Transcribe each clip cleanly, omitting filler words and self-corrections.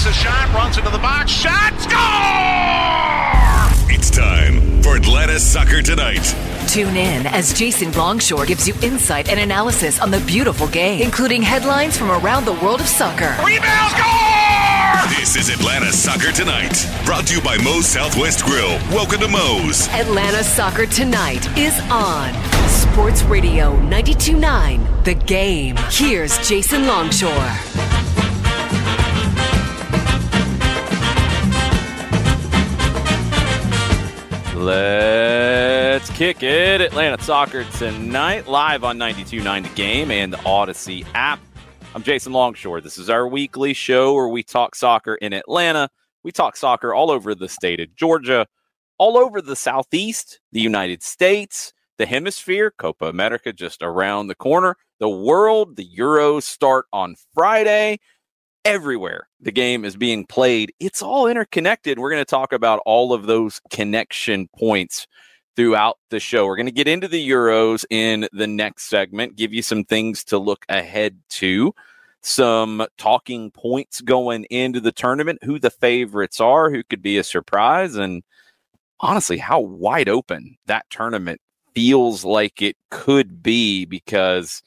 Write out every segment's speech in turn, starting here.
takes a shot, runs into the box, shot, score! It's time for Atlanta Soccer Tonight. Tune in as Jason Longshore gives you insight and analysis on the beautiful game, including headlines from around the world of soccer. Rebound, score! This is Atlanta Soccer Tonight, brought to you by Moe's Southwest Grill. Welcome to Moe's. Atlanta Soccer Tonight is on Sports Radio 92.9 The Game. Here's Jason Longshore. Let's kick it. Atlanta Soccer Tonight, live on 92.9 The Game and the Odyssey app. I'm Jason Longshore. This is our weekly show where we talk soccer in Atlanta. We talk soccer all over the state of Georgia, all over the Southeast, the United States, the hemisphere, Copa America just around the corner, the world. The Euros start on Friday. Everywhere the game is being played, it's all interconnected. We're going to talk about all of those connection points throughout the show. We're going to get into the Euros in the next segment, give you some things to look ahead to, some talking points going into the tournament, who the favorites are, who could be a surprise, and honestly, how wide open that tournament feels like it could be, because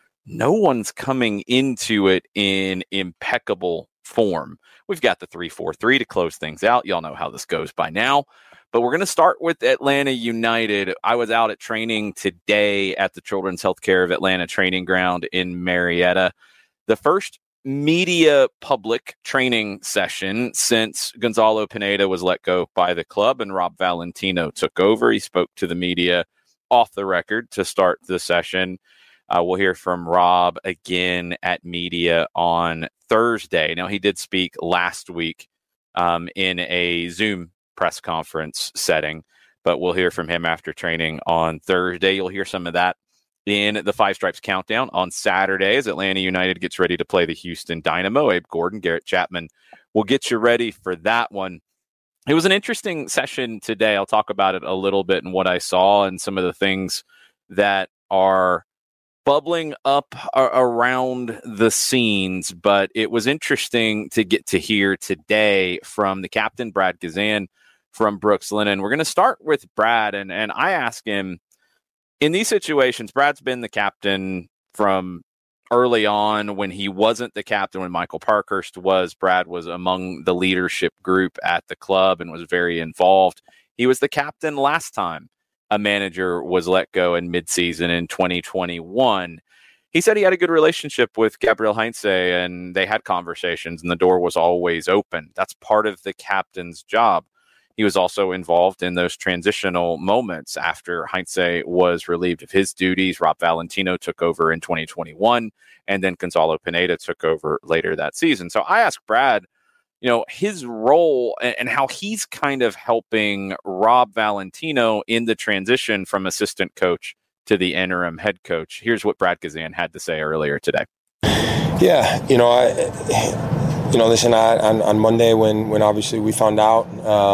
no one's coming into it in impeccable form. We've got the 3-4-3 to close things out. Y'all know how this goes by now. But we're going to start with Atlanta United. I was out at training today at the Children's Healthcare of Atlanta training ground in Marietta. The first media public training session since Gonzalo Pineda was let go by the club and Rob Valentino took over. He spoke to the media off the record to start the session. We'll hear from Rob again at media on Thursday. Now, he did speak last week in a Zoom press conference setting, but we'll hear from him after training on Thursday. You'll hear some of that in the Five Stripes Countdown on Saturday as Atlanta United gets ready to play the Houston Dynamo. Abe Gordon, Garrett Chapman will get you ready for that one. It was an interesting session today. I'll talk about it a little bit and what I saw and some of the things that are bubbling up around the scenes, but it was interesting to get to hear today from the captain, Brad Guzan, from Brooks Lennon. We're going to start with Brad, and I asked him, in these situations, Brad's been the captain from early on. When he wasn't the captain, when Michael Parkhurst was, Brad was among the leadership group at the club and was very involved. He was the captain last time a manager was let go in midseason in 2021. He said he had a good relationship with Gabriel Heinze and they had conversations and the door was always open. That's part of the captain's job. He was also involved in those transitional moments after Heinze was relieved of his duties. Rob Valentino took over in 2021 and then Gonzalo Pineda took over later that season. So I asked Brad, his role and how he's kind of helping Rob Valentino in the transition from assistant coach to the interim head coach. Here's what Brad Guzan had to say earlier today. Yeah, listen, on Monday when obviously we found out,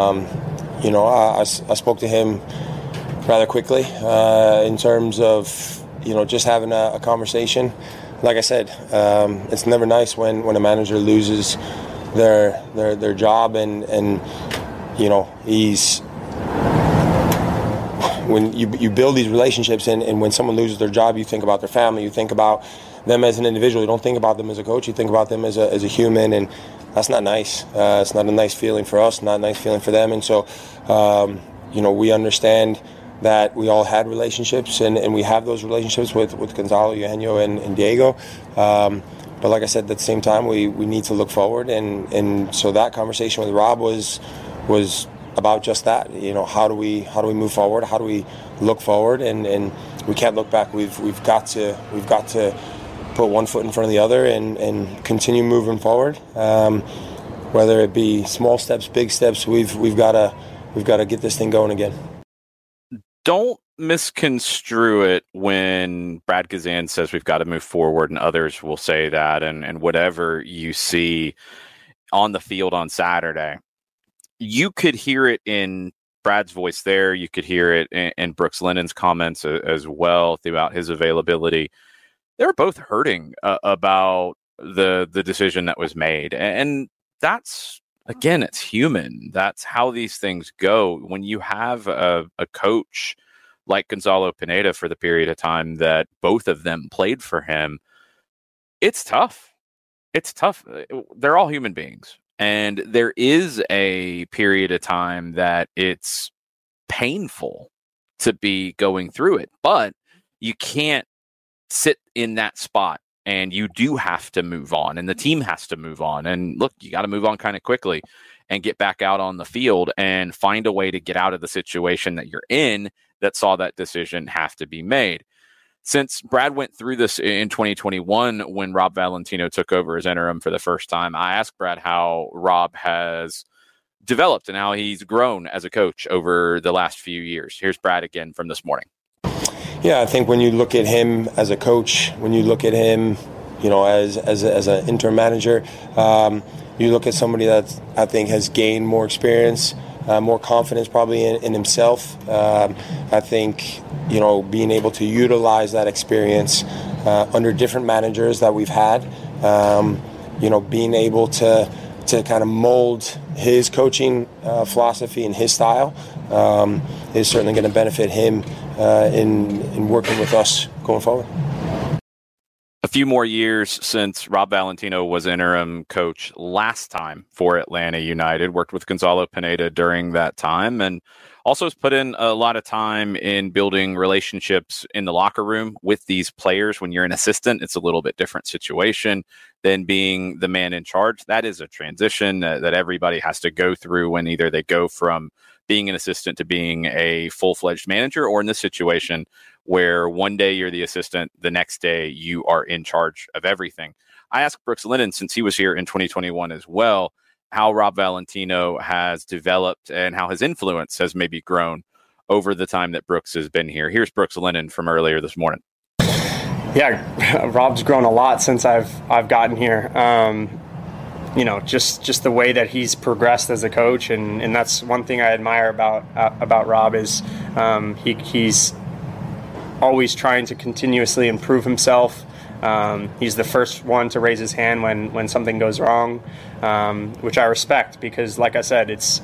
I spoke to him rather quickly in terms of, just having a conversation. Like I said, it's never nice when a manager loses their job and he's when you build these relationships and when someone loses their job, you think about their family, you think about them as an individual, you don't think about them as a coach, you think about them as a human, and that's not nice. It's not a nice feeling for us, not a nice feeling for them. And so we understand that we all had relationships and we have those relationships with Gonzalo, Eugenio and Diego. But like I said, at the same time, we need to look forward, and so that conversation with Rob was about just that. How do we move forward? How do we look forward? And we can't look back. We've got to put one foot in front of the other and continue moving forward. Whether it be small steps, big steps, we've got to get this thing going again. Don't misconstrue it when Brad Guzan says we've got to move forward, and others will say that, and whatever you see on the field on Saturday, you could hear it in Brad's voice there. You could hear it in Brooks Lennon's comments as well throughout his availability. They're both hurting about the decision that was made. And that's, again, it's human. That's how these things go. When you have a coach like Gonzalo Pineda for the period of time that both of them played for him, it's tough. It's tough. They're all human beings. And there is a period of time that it's painful to be going through it, but you can't sit in that spot, and you do have to move on, and the team has to move on. And look, you got to move on kind of quickly and get back out on the field and find a way to get out of the situation that you're in that saw that decision have to be made. Since Brad went through this in 2021 when Rob Valentino took over as interim for the first time, I asked Brad how Rob has developed and how he's grown as a coach over the last few years. Here's Brad again from this morning. Yeah, I think when you look at him as a coach, when you look at him, as an interim manager, you look at somebody that I think has gained more experience, more confidence probably in himself. I think, being able to utilize that experience under different managers that we've had, being able to kind of mold his coaching philosophy and his style is certainly going to benefit him in working with us going forward. A few more years since Rob Valentino was interim coach last time for Atlanta United, worked with Gonzalo Pineda during that time, and also has put in a lot of time in building relationships in the locker room with these players. When you're an assistant, it's a little bit different situation than being the man in charge. That is a transition that everybody has to go through when either they go from being an assistant to being a full-fledged manager, or in this situation where one day you're the assistant, the next day you are in charge of everything. I asked Brooks Lennon, since he was here in 2021 as well, how Rob Valentino has developed and how his influence has maybe grown over the time that Brooks has been here. Here's Brooks Lennon from earlier this morning. Yeah, Rob's grown a lot since I've gotten here. Just the way that he's progressed as a coach, and that's one thing I admire about Rob is he's always trying to continuously improve himself. He's the first one to raise his hand when something goes wrong, which I respect, because like I said, it's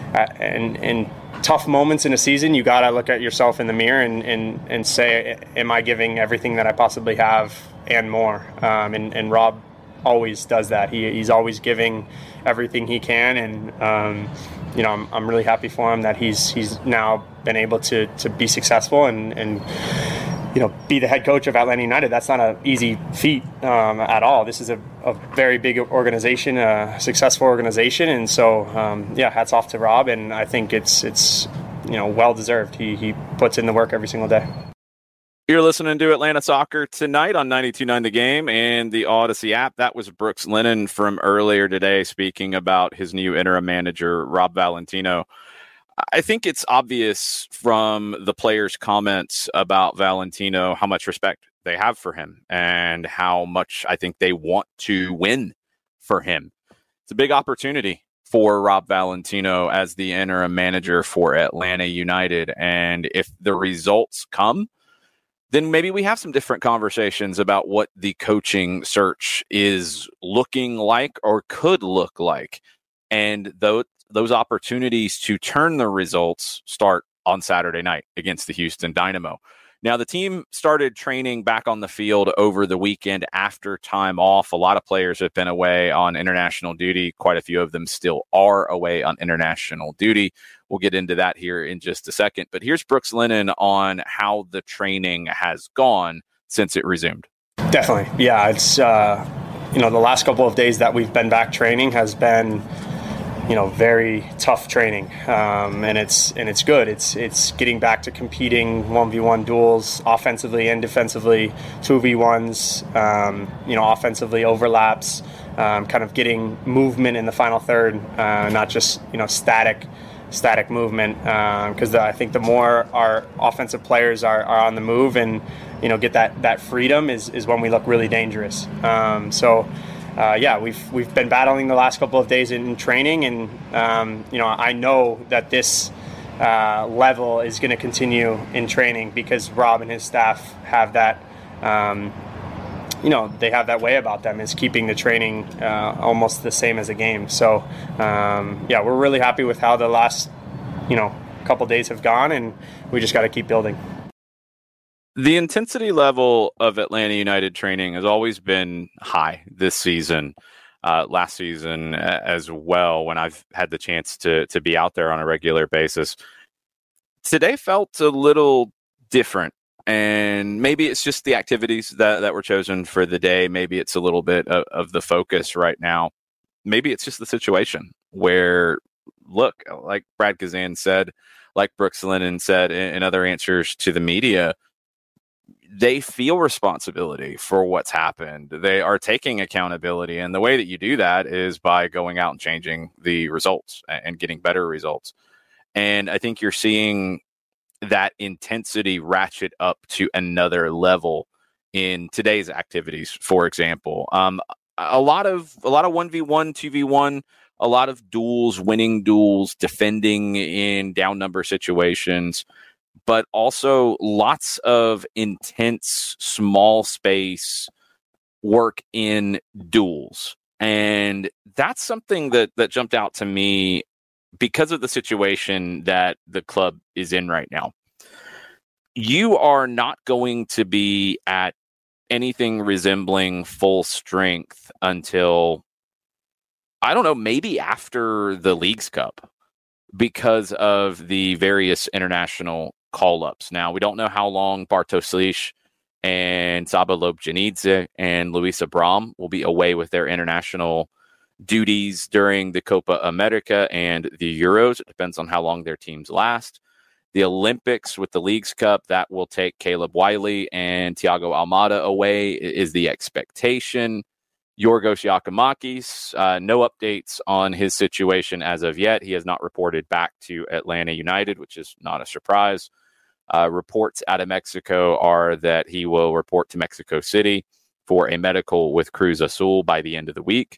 in tough moments in a season, you got to look at yourself in the mirror and say, am I giving everything that I possibly have and more? And Rob always does that. He's always giving everything he can, and I'm really happy for him that he's now been able to be successful and be the head coach of Atlanta United. That's not an easy feat at all. This is a very big organization, a successful organization, and so hats off to Rob. And I think it's well deserved. He puts in the work every single day. You're listening to Atlanta Soccer Tonight on 92.9 The Game and the Odyssey app. That was Brooks Lennon from earlier today speaking about his new interim manager, Rob Valentino. I think it's obvious from the players' comments about Valentino how much respect they have for him and how much I think they want to win for him. It's a big opportunity for Rob Valentino as the interim manager for Atlanta United. And if the results come, then maybe we have some different conversations about what the coaching search is looking like or could look like. And those opportunities to turn the results start on Saturday night against the Houston Dynamo. Now, the team started training back on the field over the weekend after time off. A lot of players have been away on international duty. Quite a few of them still are away on international duty. We'll get into that here in just a second. But here's Brooks Lennon on how the training has gone since it resumed. Definitely. Yeah, it's, the last couple of days that we've been back training has been very tough training, and it's good. It's getting back to competing 1v1 duels offensively and defensively, 2v1s, offensively overlaps, kind of getting movement in the final third, not just static movement. Because I think the more our offensive players are on the move and get that freedom is when we look really dangerous. We've been battling the last couple of days in training, and I know that this level is going to continue in training because Rob and his staff have that they have that way about them, is keeping the training almost the same as a game. So, we're really happy with how the last, couple days have gone, and we just got to keep building. The intensity level of Atlanta United training has always been high this season, last season as well, when I've had the chance to be out there on a regular basis. Today felt a little different. And maybe it's just the activities that were chosen for the day. Maybe it's a little bit of the focus right now. Maybe it's just the situation where, look, like Brad Kazan said, like Brooks Lennon said in other answers to the media, they feel responsibility for what's happened. They are taking accountability. And the way that you do that is by going out and changing the results and getting better results. And I think you're seeing that intensity ratchet up to another level in today's activities. For example, a lot of 1v1, 2v1, a lot of duels, winning duels, defending in down number situations, but also lots of intense small space work in duels. And that's something that jumped out to me because of the situation that the club is in right now. You are not going to be at anything resembling full strength until, I don't know, maybe after the Leagues Cup, because of the various international call-ups. Now, we don't know how long Bartosz Slisz and Saba Lobjanidze and Luis Abram will be away with their international duties during the Copa America and the Euros. It depends on how long their teams last. The Olympics with the Leagues Cup, that will take Caleb Wiley and Thiago Almada away, is the expectation. Yorgos Giacomakis, no updates on his situation as of yet. He has not reported back to Atlanta United, which is not a surprise. Reports out of Mexico are that he will report to Mexico City for a medical with Cruz Azul by the end of the week.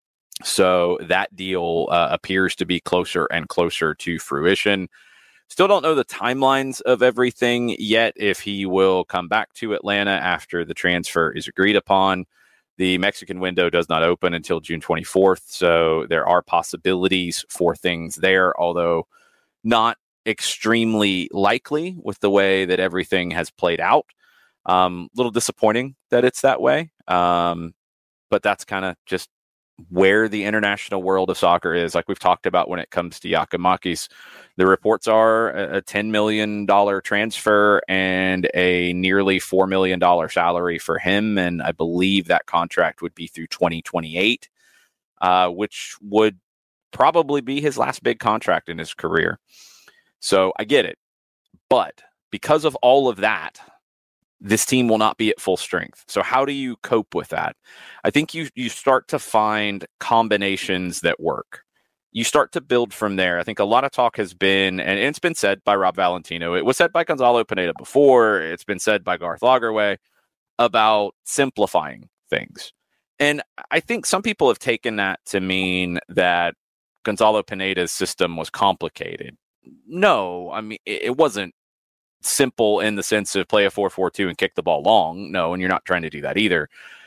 So that deal appears to be closer and closer to fruition. Still don't know the timelines of everything yet, if he will come back to Atlanta after the transfer is agreed upon. The Mexican window does not open until June 24th, so there are possibilities for things there, although not extremely likely with the way that everything has played out. Little disappointing that it's that way, but that's kind of just where the international world of soccer is. Like we've talked about when it comes to Giacomakis, the reports are a $10 million transfer and a nearly $4 million salary for him. And I believe that contract would be through 2028, which would probably be his last big contract in his career. So I get it. But because of all of that, this team will not be at full strength. So how do you cope with that? I think you start to find combinations that work. You start to build from there. I think a lot of talk has been, and it's been said by Rob Valentino. It was said by Gonzalo Pineda before. It's been said by Garth Lagerwey about simplifying things. And I think some people have taken that to mean that Gonzalo Pineda's system was complicated. No, I mean, it wasn't simple in the sense of play a 4-4-2 and kick the ball long. No, and you're not trying to do that either.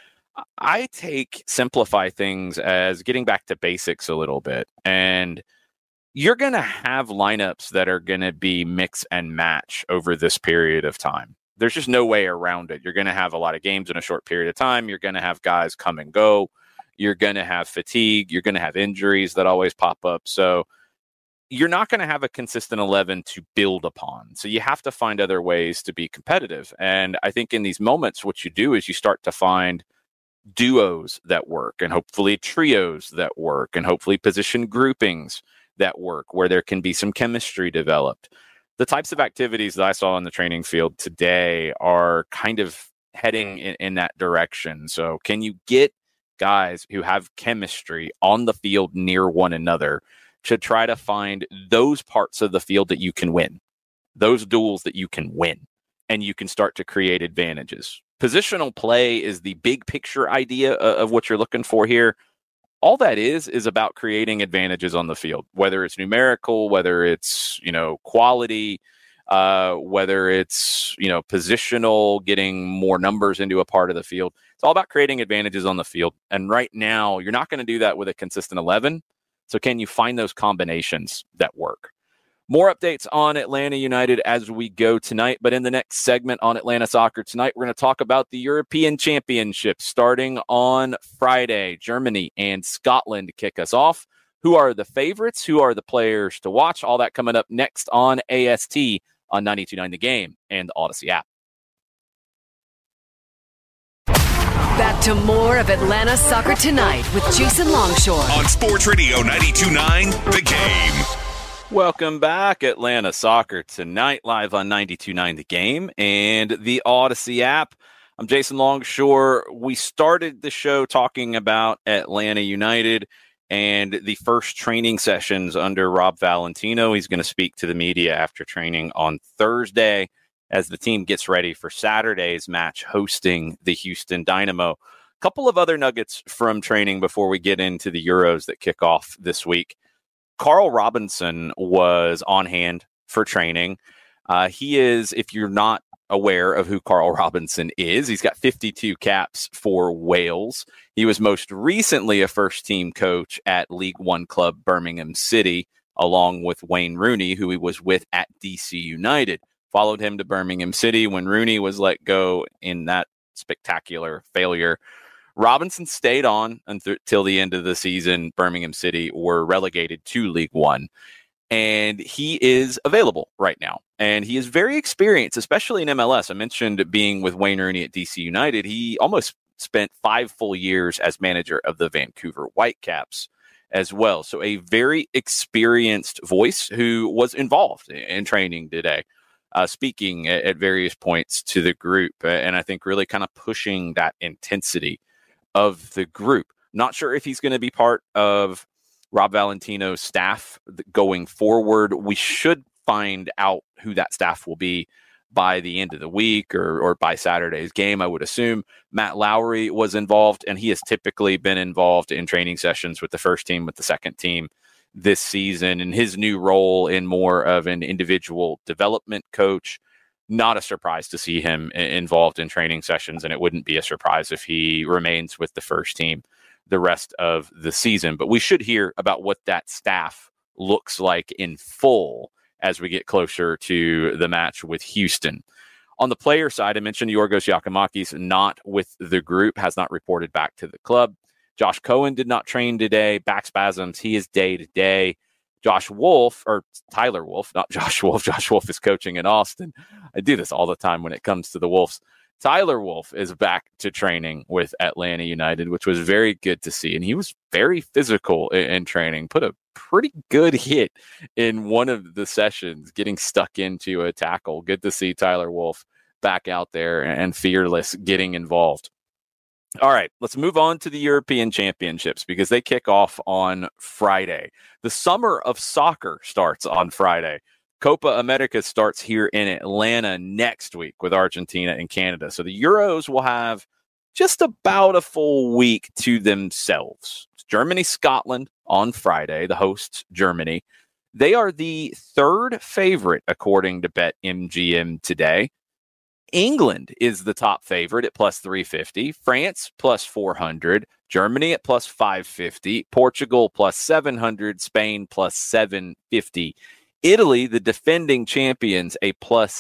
I take simplify things as getting back to basics a little bit. And you're going to have lineups that are going to be mix and match over this period of time. There's just no way around it. You're going to have a lot of games in a short period of time. You're going to have guys come and go. You're going to have fatigue. You're going to have injuries that always pop up. So you're not going to have a consistent 11 to build upon. So you have to find other ways to be competitive. And I think in these moments, what you do is you start to find duos that work, and hopefully trios that work, and hopefully position groupings that work, where there can be some chemistry developed. The types of activities that I saw on the training field today are kind of heading in that direction. So can you get guys who have chemistry on the field near one another to try to find those parts of the field that you can win, those duels that you can win, and you can start to create advantages. Positional play is the big picture idea of what you're looking for here. All that is about creating advantages on the field, whether it's numerical, whether it's, quality, whether it's, positional, getting more numbers into a part of the field. It's all about creating advantages on the field. And right now, you're not going to do that with a consistent 11. So can you find those combinations that work? More updates on Atlanta United as we go tonight. But in the next segment on Atlanta Soccer Tonight, we're going to talk about the European Championship starting on Friday. Germany and Scotland kick us off. Who are the favorites? Who are the players to watch? All that coming up next on AST on 92.9 The Game and the Odyssey app. Back to more of Atlanta Soccer Tonight with Jason Longshore on Sports Radio 92.9 The Game. Welcome back, Atlanta Soccer Tonight, live on 92.9 The Game and the Odyssey app. I'm Jason Longshore. We started the show talking about Atlanta United and the first training sessions under Rob Valentino. He's going to speak to the media after training on Thursday as the team gets ready for Saturday's match hosting the Houston Dynamo. A couple of other nuggets from training before we get into the Euros that kick off this week. Carl Robinson was on hand for training. He is, if you're not aware of who Carl Robinson is, he's got 52 caps for Wales. He was most recently a first-team coach at League One club Birmingham City, along with Wayne Rooney, who he was with at DC United. Followed him to Birmingham City when Rooney was let go in that spectacular failure. Robinson stayed on until the end of the season. Birmingham City were relegated to League One, and he is available right now. And he is very experienced, especially in MLS. I mentioned being with Wayne Rooney at DC United. He almost spent 5 full years as manager of the Vancouver Whitecaps as well. So a very experienced voice who was involved in training today, speaking at various points to the group, and I think really kind of pushing that intensity of the group. Not sure if he's going to be part of Rob Valentino's staff going forward. We should find out who that staff will be by the end of the week or by Saturday's game, I would assume. Matt Lowry was involved, and he has typically been involved in training sessions with the first team, with the second team this season, and his new role in more of an individual development coach. Not a surprise to see him involved in training sessions, and it wouldn't be a surprise if he remains with the first team the rest of the season. But we should hear about what that staff looks like in full as we get closer to the match with Houston. On the player side, I mentioned Yorgos Giacomakis not with the group, has not reported back to the club. Josh Cohen did not train today. Back spasms, he is day-to-day. Tyler Wolff, not Josh Wolff. Josh Wolff is coaching in Austin. I do this all the time when it comes to the Wolves. Tyler Wolff is back to training with Atlanta United, which was very good to see. And he was very physical in training, put a pretty good hit in one of the sessions, getting stuck into a tackle. Good to see Tyler Wolff back out there and fearless getting involved. All right, let's move on to the European Championships because they kick off on Friday. The summer of soccer starts on Friday. Copa America starts here in Atlanta next week with Argentina and Canada. So the Euros will have just about a full week to themselves. It's Germany, Scotland on Friday, the hosts, Germany. They are the third favorite, according to BetMGM today. England is the top favorite at plus 350, France plus 400, Germany at plus 550, Portugal plus 700, Spain plus 750. Italy, the defending champions, a plus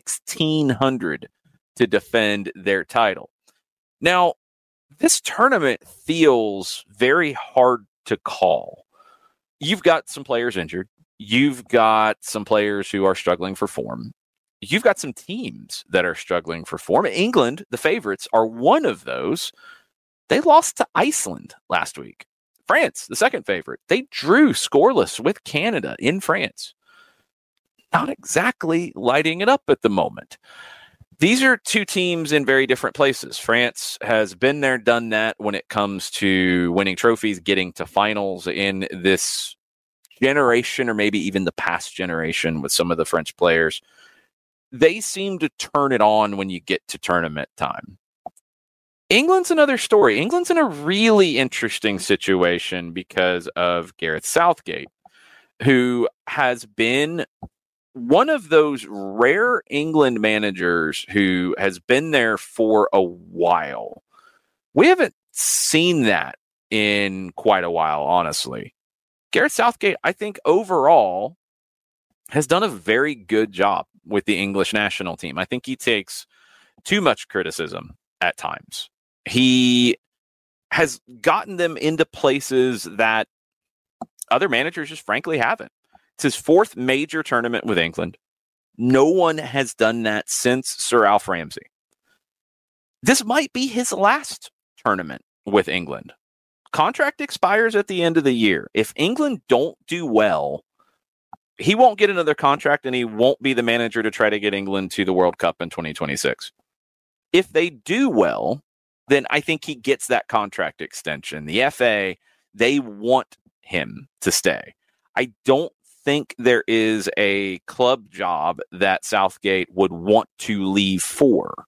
1,600 to defend their title. Now, this tournament feels very hard to call. You've got some players injured. You've got some players who are struggling for form. You've got some teams that are struggling for form. England, the favorites, are one of those. They lost to Iceland last week. France, the second favorite, they drew scoreless with Canada in France. Not exactly lighting it up at the moment. These are two teams in very different places. France has been there, done that when it comes to winning trophies, getting to finals in this generation, or maybe even the past generation with some of the French players. They seem to turn it on when you get to tournament time. England's another story. England's in a really interesting situation because of Gareth Southgate, who has been one of those rare England managers who has been there for a while. We haven't seen that in quite a while, honestly. Gareth Southgate, I think overall, has done a very good job with the English national team. I think he takes too much criticism at times. He has gotten them into places that other managers just frankly haven't. It's his fourth major tournament with England. No one has done that since Sir Alf Ramsey. This might be his last tournament with England. Contract expires at the end of the year. If England don't do well, he won't get another contract and he won't be the manager to try to get England to the World Cup in 2026. If they do well, then I think he gets that contract extension. The FA, they want him to stay. I don't think there is a club job that Southgate would want to leave for.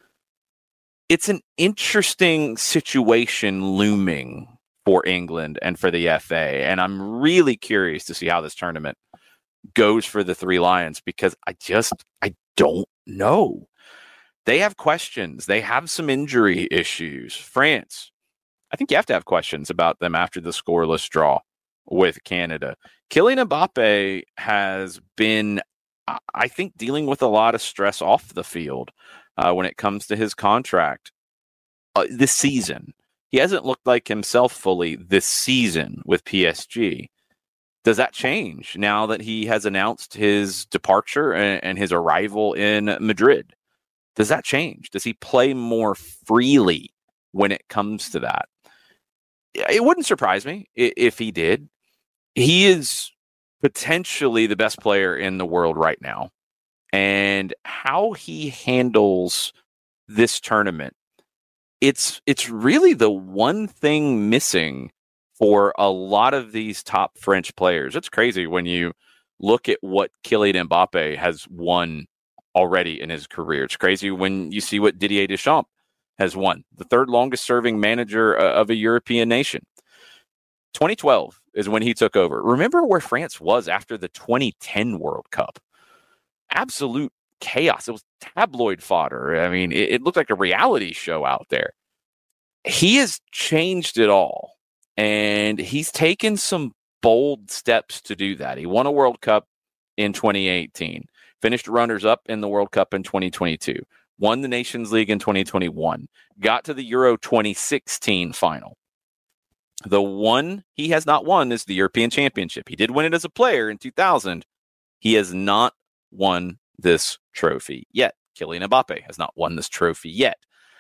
It's an interesting situation looming for England and for the FA, and I'm really curious to see how this tournament goes for the Three Lions, because I don't know. They have questions. They have some injury issues. France, I think you have to have questions about them after the scoreless draw with Canada. Kylian Mbappe has been, I think, dealing with a lot of stress off the field when it comes to his contract this season. He hasn't looked like himself fully this season with PSG. Does that change now that he has announced his departure and his arrival in Madrid? Does that change? Does he play more freely when it comes to that? It wouldn't surprise me if he did. He is potentially the best player in the world right now. And how he handles this tournament, it's really the one thing missing for a lot of these top French players. It's crazy when you look at what Kylian Mbappe has won already in his career. It's crazy when you see what Didier Deschamps has won, the third longest serving manager of a European nation. 2012 is when he took over. Remember where France was after the 2010 World Cup? Absolute chaos. It was tabloid fodder. I mean, it looked like a reality show out there. He has changed it all, and he's taken some bold steps to do that. He won a World Cup in 2018, finished runners-up in the World Cup in 2022, won the Nations League in 2021, got to the Euro 2016 final. The one he has not won is the European Championship. He did win it as a player in 2000. He has not won this trophy yet. Kylian Mbappe has not won this trophy yet.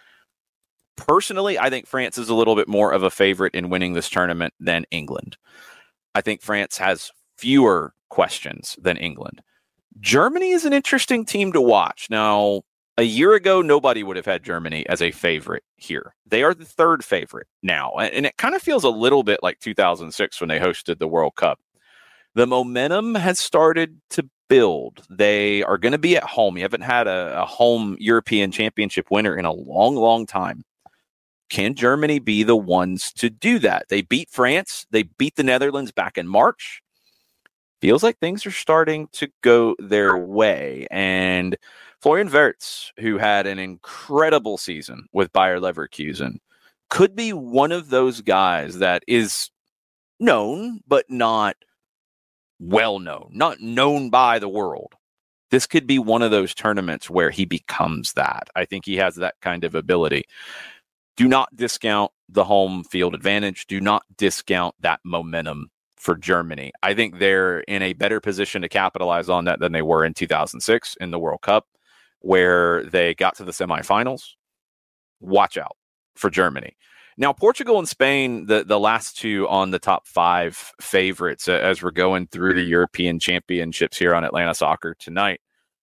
Personally, I think France is a little bit more of a favorite in winning this tournament than England. I think France has fewer questions than England. Germany is an interesting team to watch. Now, a year ago, nobody would have had Germany as a favorite here. They are the third favorite now. And it kind of feels a little bit like 2006 when they hosted the World Cup. The momentum has started to build. They are going to be at home. You haven't had a home European Championship winner in a long, long time. Can Germany be the ones to do that? They beat France. They beat the Netherlands back in March. Feels like things are starting to go their way. And Florian Wirtz, who had an incredible season with Bayer Leverkusen, could be one of those guys that is known, but not well known, not known by the world. This could be one of those tournaments where he becomes that. I think he has that kind of ability. Do not discount the home field advantage. Do not discount that momentum for Germany. I think they're in a better position to capitalize on that than they were in 2006 in the World Cup, where they got to the semifinals. Watch out for Germany. Now, Portugal and Spain, the last two on the top five favorites as we're going through the European Championships here on Atlanta Soccer tonight.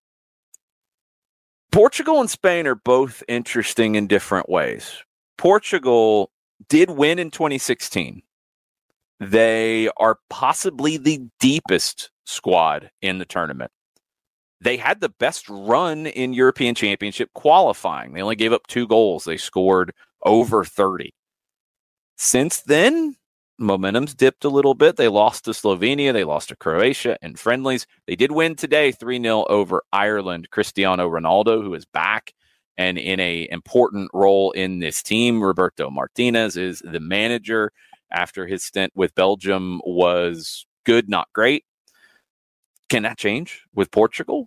Portugal and Spain are both interesting in different ways. Portugal did win in 2016. They are possibly the deepest squad in the tournament. They had the best run in European Championship qualifying. They only gave up 2 goals. They scored over 30. Since then, Momentum's dipped a little bit. They lost to Slovenia. They lost to Croatia in friendlies. They did win today 3-0 over Ireland. Cristiano Ronaldo, who is back and in a important role in this team. Roberto Martinez is the manager after his stint with Belgium was good, not great. Can that change with Portugal?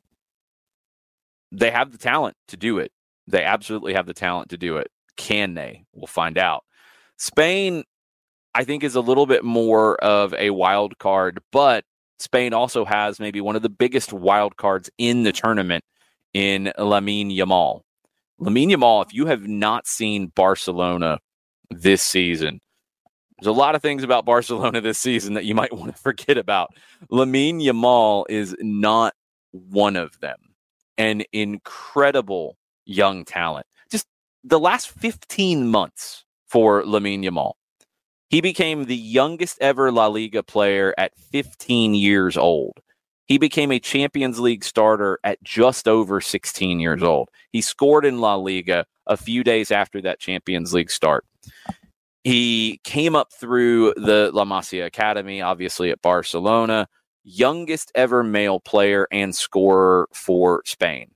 They have the talent to do it. They absolutely have the talent to do it. Can they? We'll find out. Spain, I think, is a little bit more of a wild card, but Spain also has maybe one of the biggest wild cards in the tournament in Lamine Yamal. Lamine Yamal, if you have not seen Barcelona this season, there's a lot of things about Barcelona this season that you might want to forget about. Lamine Yamal is not one of them. An incredible young talent. Just the last 15 months for Lamine Yamal. He became the youngest ever La Liga player at 15 years old. He became a Champions League starter at just over 16 years old. He scored in La Liga a few days after that Champions League start. He came up through the La Masia Academy, obviously at Barcelona, youngest ever male player and scorer for Spain.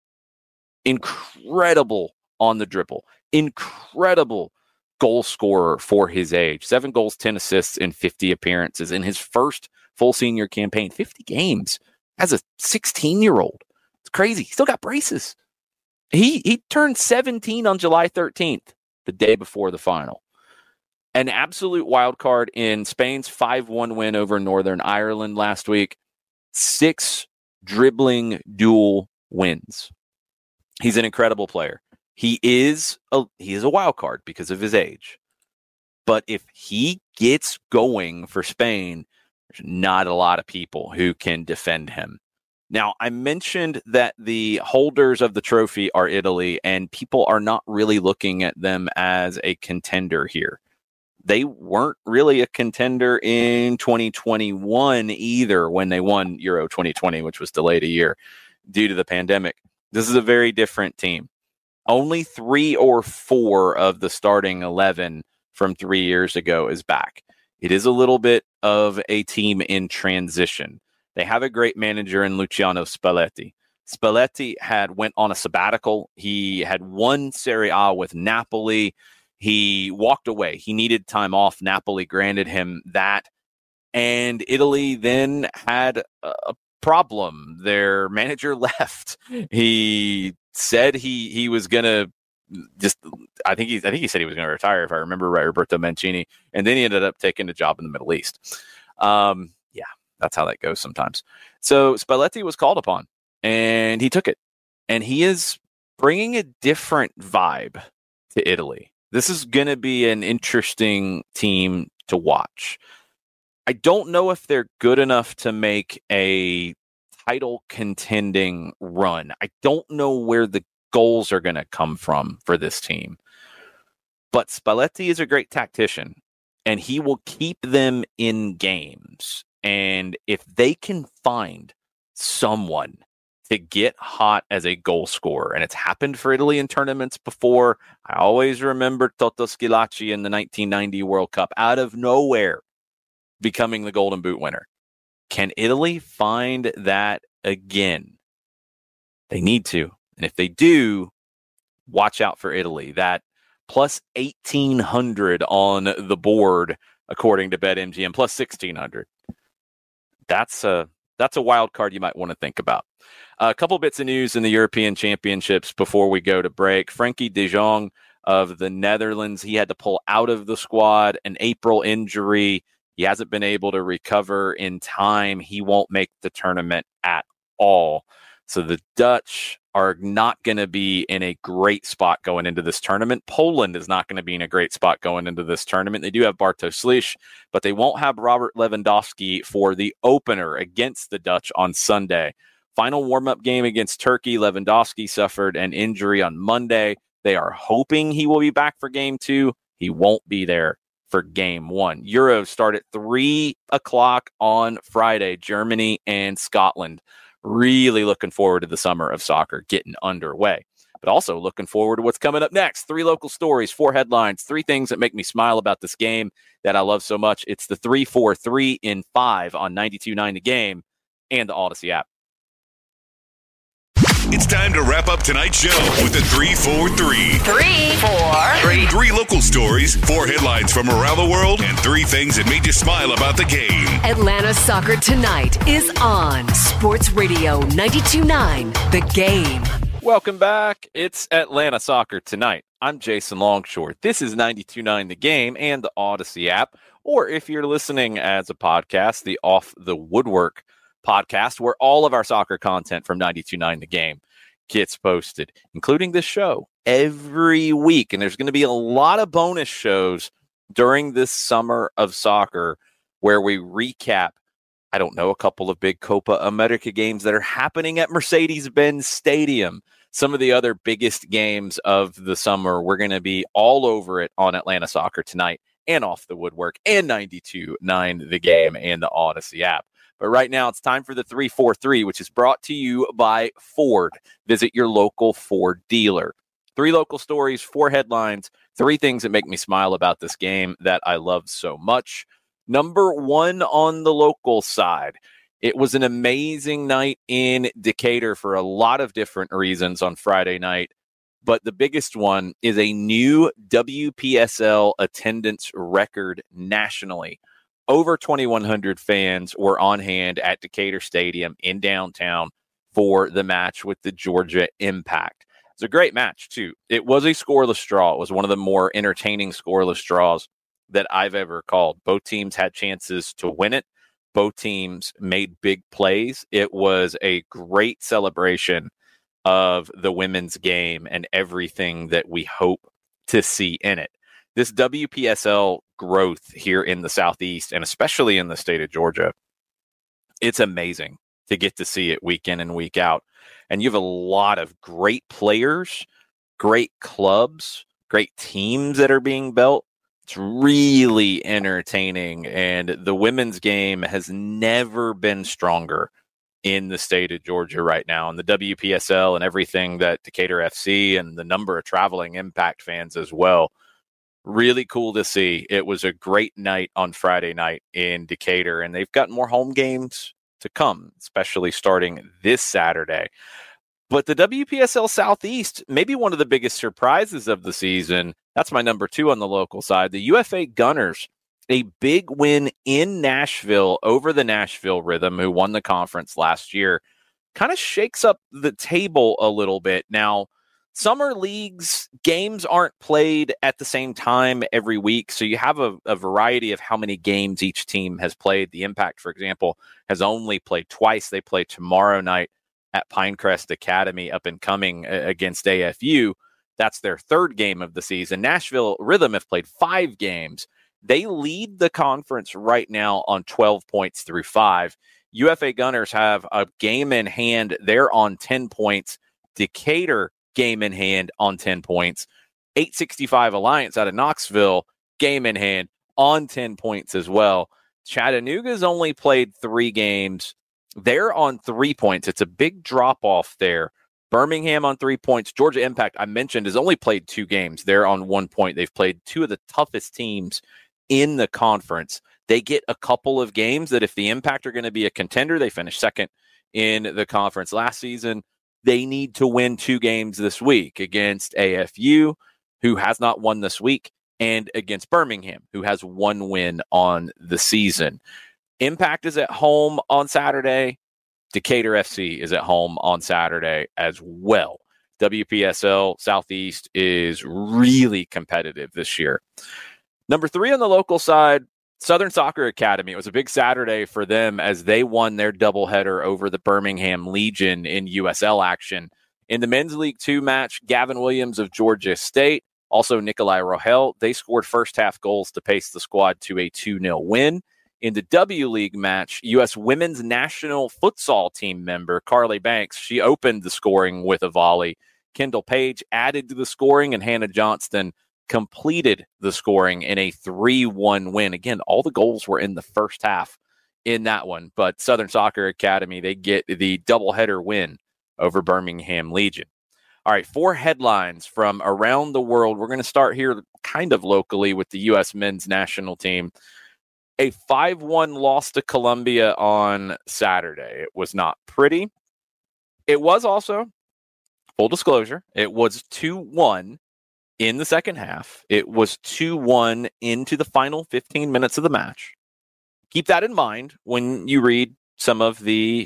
Incredible on the dribble. Incredible goal scorer for his age. 7 goals, 10 assists in 50 appearances in his first full senior campaign. 50 games as a 16-year-old. It's crazy. He still got braces. He turned 17 on July 13th, the day before the final. An absolute wild card in Spain's 5-1 win over Northern Ireland last week. 6 dribbling dual wins. He's an incredible player. He is a wild card because of his age. But if he gets going for Spain, there's not a lot of people who can defend him. Now, I mentioned that the holders of the trophy are Italy, and people are not really looking at them as a contender here. They weren't really a contender in 2021 either when they won Euro 2020, which was delayed a year due to the pandemic. This is a very different team. Only 3 or 4 of the starting 11 from 3 years ago is back. It is a little bit of a team in transition. They have a great manager in Luciano Spalletti. Spalletti went on a sabbatical. He had won Serie A with Napoli. He walked away. He needed time off. Napoli granted him that. And Italy then had a problem. Their manager left. He said he was going to I think he said he was going to retire, if I remember right, Roberto Mancini. And then he ended up taking a job in the Middle East. Yeah, that's how that goes sometimes. So Spalletti was called upon, and he took it. And he is bringing a different vibe to Italy. This is going to be an interesting team to watch. I don't know if they're good enough to make a title contending run. I don't know where the goals are going to come from for this team. But Spalletti is a great tactician, and he will keep them in games. And if they can find someone to get hot as a goal scorer, and it's happened for Italy in tournaments before. I always remember Toto Schillaci in the 1990 World Cup out of nowhere becoming the Golden Boot winner. Can Italy find that again? They need to. And if they do, watch out for Italy. That plus 1,800 on the board, according to BetMGM, plus 1,600. That's a wild card you might want to think about. A couple bits of news in the European Championships before we go to break. Frankie de Jong of the Netherlands, he had to pull out of the squad, an April injury. He hasn't been able to recover in time. He won't make the tournament at all. So the Dutch are not going to be in a great spot going into this tournament. Poland is not going to be in a great spot going into this tournament. They do have Bartosz Slisz, but they won't have Robert Lewandowski for the opener against the Dutch on Sunday. Final warm-up game against Turkey, Lewandowski suffered an injury on Monday. They are hoping he will be back for game 2. He won't be there for game 1. Euros start at 3 o'clock on Friday, Germany and Scotland. Really looking forward to the summer of soccer getting underway. but also looking forward to what's coming up next. 3 local stories, 4 headlines, 3 things that make me smile about this game that I love so much. It's the 3, 4, 3 in 5 on 92.9 The Game and the Odyssey app. It's time to wrap up tonight's show with the 3-4-3. 3, 4, 3. 3 local stories, 4 headlines from around the world, and 3 things that made you smile about the game. Atlanta Soccer Tonight is on Sports Radio 92.9 The Game. Welcome back. It's Atlanta Soccer Tonight. I'm Jason Longshore. This is 92.9 The Game and the Odyssey app, or if you're listening as a podcast, the Off the Woodwork podcast, where all of our soccer content from 92.9 The Game gets posted, including this show every week. And there's going to be a lot of bonus shows during this summer of soccer where we recap, I don't know, a couple of big Copa America games that are happening at Mercedes-Benz Stadium. Some of the other biggest games of the summer. We're going to be all over it on Atlanta Soccer Tonight and Off the Woodwork and 92.9 The Game and the Odyssey app. But right now, it's time for the 3-4-3, which is brought to you by Ford. Visit your local Ford dealer. 3 local stories, 4 headlines, 3 things that make me smile about this game that I love so much. Number 1 on the local side. It was an amazing night in Decatur for a lot of different reasons on Friday night. But the biggest one is a new WPSL attendance record nationally. Over 2,100 fans were on hand at Decatur Stadium in downtown for the match with the Georgia Impact. It was a great match, too. It was a scoreless draw. It was one of the more entertaining scoreless draws that I've ever called. Both teams had chances to win it. Both teams made big plays. It was a great celebration of the women's game and everything that we hope to see in it. This WPSL growth here in the Southeast, and especially in the state of Georgia, it's amazing to get to see it week in and week out. And you have a lot of great players, great clubs, great teams that are being built. It's really entertaining, and the women's game has never been stronger in the state of Georgia right now. And the WPSL and everything that Decatur FC and the number of traveling Impact fans as well. Really cool to see. It was a great night on Friday night in Decatur, and they've got more home games to come, especially starting this Saturday. But the WPSL Southeast, maybe one of the biggest surprises of the season, that's my number 2 on the local side. The UFA Gunners, a big win in Nashville over the Nashville Rhythm, who won the conference last year, kind of shakes up the table a little bit. Now, summer leagues games aren't played at the same time every week, so you have a variety of how many games each team has played. The Impact, for example, has only played twice. They play tomorrow night at Pinecrest Academy up and coming against AFU. That's their 3rd game of the season. Nashville Rhythm have played 5 games. They lead the conference right now on 12 points through 5. UFA Gunners have a game in hand. They're on 10 points. Decatur game in hand on 10 points. 865 Alliance out of Knoxville, game in hand on 10 points as well. Chattanooga's only played 3 games. They're on 3 points. It's a big drop off there. Birmingham on 3 points. Georgia Impact, I mentioned, has only played 2 games. They're on 1 point. They've played 2 of the toughest teams in the conference. They get a couple of games that if the Impact are going to be a contender, they finished 2nd in the conference last season. They need to win 2 games this week against AFU, who has not won this week, and against Birmingham, who has 1 win on the season. Impact is at home on Saturday. Decatur FC is at home on Saturday as well. WPSL Southeast is really competitive this year. Number 3 on the local side, Southern Soccer Academy. It was a big Saturday for them as they won their doubleheader over the Birmingham Legion in USL action. In the Men's League 2 match, Gavin Williams of Georgia State, also Nikolai Rohel, they scored first half goals to pace the squad to a 2-0 win. In the W League match, U.S. women's national futsal team member Carly Banks, she opened the scoring with a volley. Kendall Page added to the scoring, and Hannah Johnston completed the scoring in a 3-1 win. Again, all the goals were in the first half in that one, but Southern Soccer Academy, they get the doubleheader win over Birmingham Legion. All right, 4 headlines from around the world. We're going to start here kind of locally with the U.S. men's national team. A 5-1 loss to Colombia on Saturday. It was not pretty. It was also, full disclosure, it was 2-1 in the second half. It was 2-1 into the final 15 minutes of the match. Keep that in mind when you read some of the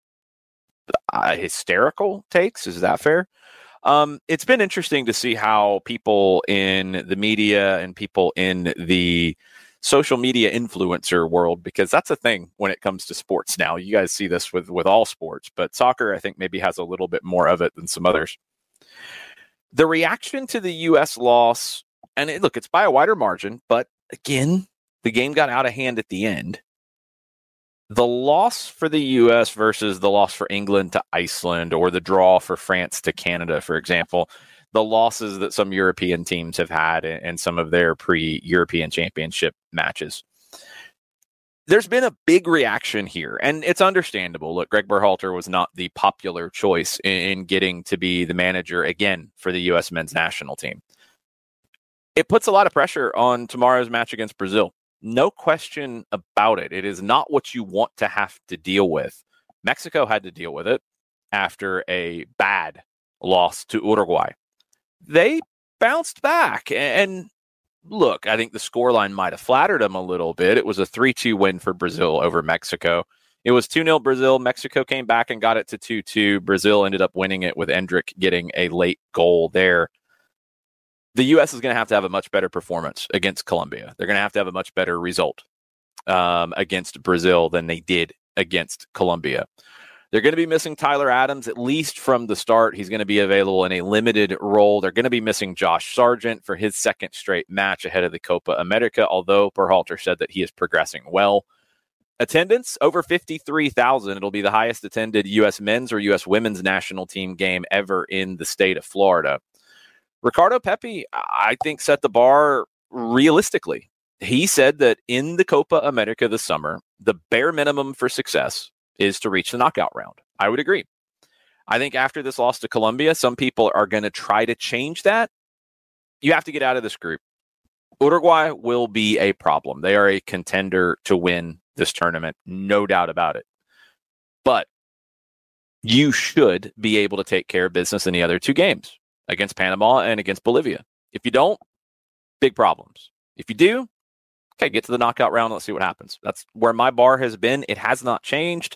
hysterical takes. Is that fair? It's been interesting to see how people in the media and people in the social media influencer world, because that's a thing when it comes to sports now. You guys see this with all sports, but soccer, I think, maybe has a little bit more of it than some others. The reaction to the U.S. loss, and it's by a wider margin, but again, the game got out of hand at the end. The loss for the U.S. versus the loss for England to Iceland, or the draw for France to Canada, for example, the losses that some European teams have had in some of their pre-European Championship matches. There's been a big reaction here, and it's understandable. Look, Greg Berhalter was not the popular choice in getting to be the manager again for the U.S. men's national team. It puts a lot of pressure on tomorrow's match against Brazil. No question about it. It is not what you want to have to deal with. Mexico had to deal with it after a bad loss to Uruguay. They bounced back. And look, I think the scoreline might have flattered them a little bit. It was a 3-2 win for Brazil over Mexico. It was 2-0 Brazil. Mexico came back and got it to 2-2. Brazil ended up winning it with Endrick getting a late goal there. The U.S. is going to have a much better performance against Colombia. They're going to have a much better result against Brazil than they did against Colombia. They're going to be missing Tyler Adams, at least from the start. He's going to be available in a limited role. They're going to be missing Josh Sargent for his second straight match ahead of the Copa America, although Berhalter said that he is progressing well. Attendance, over 53,000. It'll be the highest attended U.S. men's or U.S. women's national team game ever in the state of Florida. Ricardo Pepi, I think, set the bar realistically. He said that in the Copa America this summer, the bare minimum for success is to reach the knockout round. I would agree. I think after this loss to Colombia, some people are going to try to change that. You have to get out of this group. Uruguay will be a problem. They are a contender to win this tournament, no doubt about it. But you should be able to take care of business in the other 2 games. Against Panama and against Bolivia. If you don't, big problems. If you do, okay, get to the knockout round. Let's see what happens. That's where my bar has been. It has not changed.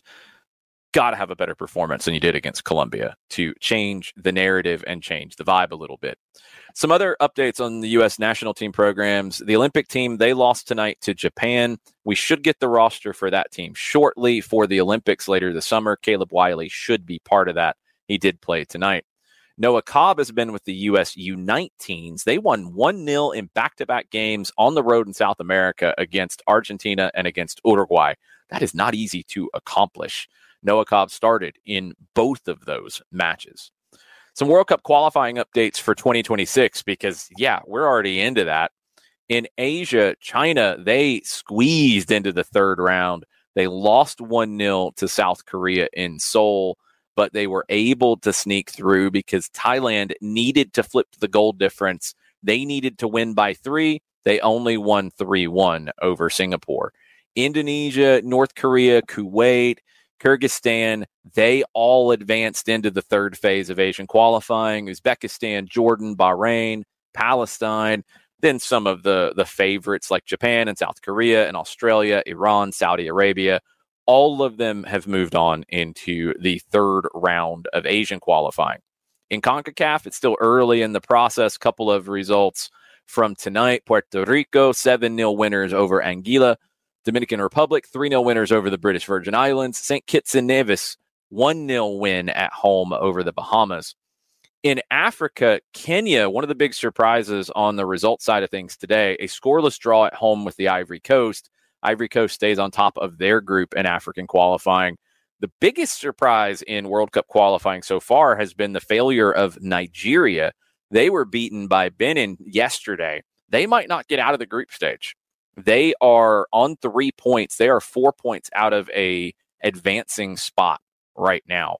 Got to have a better performance than you did against Colombia to change the narrative and change the vibe a little bit. Some other updates on the U.S. national team programs. The Olympic team, they lost tonight to Japan. We should get the roster for that team shortly for the Olympics later this summer. Caleb Wiley should be part of that. He did play tonight. Noah Cobb has been with the U.S. U19s. They won 1-0 in back-to-back games on the road in South America against Argentina and against Uruguay. That is not easy to accomplish. Noah Cobb started in both of those matches. Some World Cup qualifying updates for 2026 because, we're already into that. In Asia, China, they squeezed into the third round. They lost 1-0 to South Korea in Seoul, but they were able to sneak through because Thailand needed to flip the goal difference. They needed to win by 3. They only won 3-1 over Singapore. Indonesia, North Korea, Kuwait, Kyrgyzstan, they all advanced into the third phase of Asian qualifying. Uzbekistan, Jordan, Bahrain, Palestine, then some of the favorites like Japan and South Korea and Australia, Iran, Saudi Arabia. All of them have moved on into the third round of Asian qualifying. In CONCACAF, it's still early in the process. Couple of results from tonight. Puerto Rico, 7-0 winners over Anguilla. Dominican Republic, 3-0 winners over the British Virgin Islands. St. Kitts and Nevis, 1-0 win at home over the Bahamas. In Africa, Kenya, one of the big surprises on the result side of things today, a scoreless draw at home with the Ivory Coast. Ivory Coast stays on top of their group in African qualifying. The biggest surprise in World Cup qualifying so far has been the failure of Nigeria. They were beaten by Benin yesterday. They might not get out of the group stage. They are on 3 points. They are 4 points out of a advancing spot right now.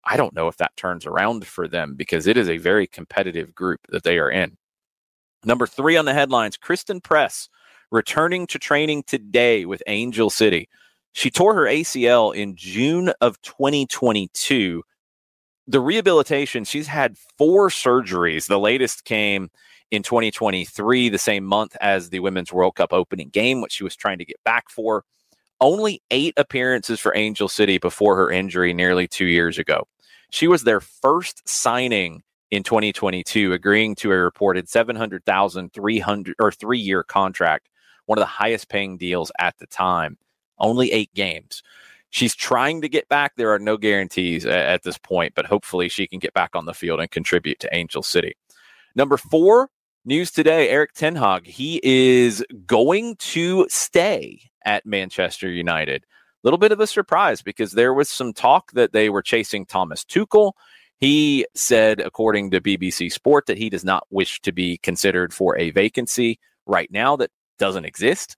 I don't know if that turns around for them because it is a very competitive group that they are in. Number 3 on the headlines, Kristen Press returning to training today with Angel City. She tore her ACL in June of 2022. The rehabilitation, she's had 4 surgeries. The latest came in 2023, the same month as the Women's World Cup opening game, which she was trying to get back for. Only 8 appearances for Angel City before her injury nearly 2 years ago. She was their first signing in 2022, agreeing to a reported $700,000 3-year contract, one of the highest paying deals at the time. Only 8 games. She's trying to get back. There are no guarantees at this point, but hopefully she can get back on the field and contribute to Angel City. Number 4, news today, Erik ten Hag. He is going to stay at Manchester United. A little bit of a surprise because there was some talk that they were chasing Thomas Tuchel. He said, according to BBC Sport, that he does not wish to be considered for a vacancy right now that doesn't exist.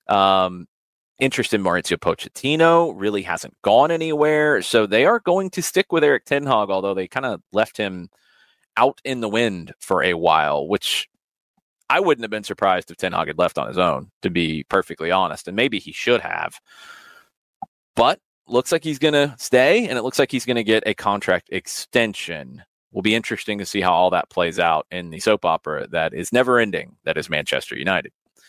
Interest in Maurizio Pochettino really hasn't gone anywhere. So they are going to stick with Erik ten Hag, although they kind of left him out in the wind for a while, which I wouldn't have been surprised if ten Hag had left on his own, to be perfectly honest. And maybe he should have. But looks like he's going to stay, and it looks like he's going to get a contract extension. Will be interesting to see how all that plays out in the soap opera that is never ending, that is Manchester United.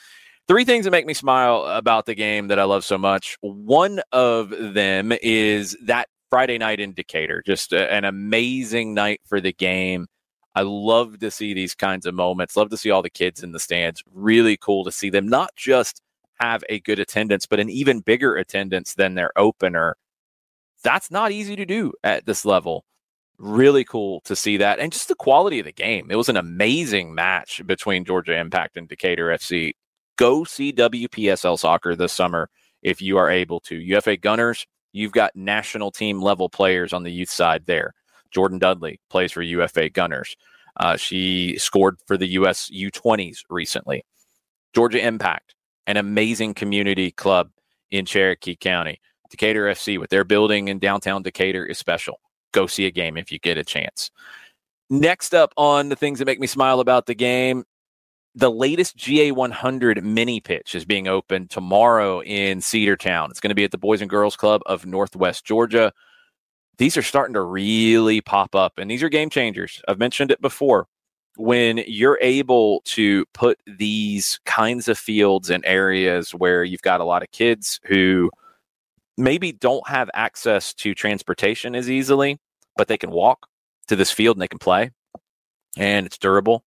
3 things that make me smile about the game that I love so much. One of them is that Friday night indicator, just an amazing night for the game. I love to see these kinds of moments, love to see all the kids in the stands. Really cool to see them not just have a good attendance, but an even bigger attendance than their opener. That's not easy to do at this level. Really cool to see that. And just the quality of the game. It was an amazing match between Georgia Impact and Decatur FC. Go see WPSL soccer this summer if you are able to. UFA Gunners, you've got national team level players on the youth side there. Jordan Dudley plays for UFA Gunners. She scored for the US U20s recently. Georgia Impact, an amazing community club in Cherokee County. Decatur FC, with their building in downtown Decatur, is special. Go see a game if you get a chance. Next up on the things that make me smile about the game, the latest GA100 mini pitch is being opened tomorrow in Cedartown. It's going to be at the Boys and Girls Club of Northwest Georgia. These are starting to really pop up, and these are game changers. I've mentioned it before. When you're able to put these kinds of fields in areas where you've got a lot of kids who maybe don't have access to transportation as easily, but they can walk to this field and they can play, and it's durable,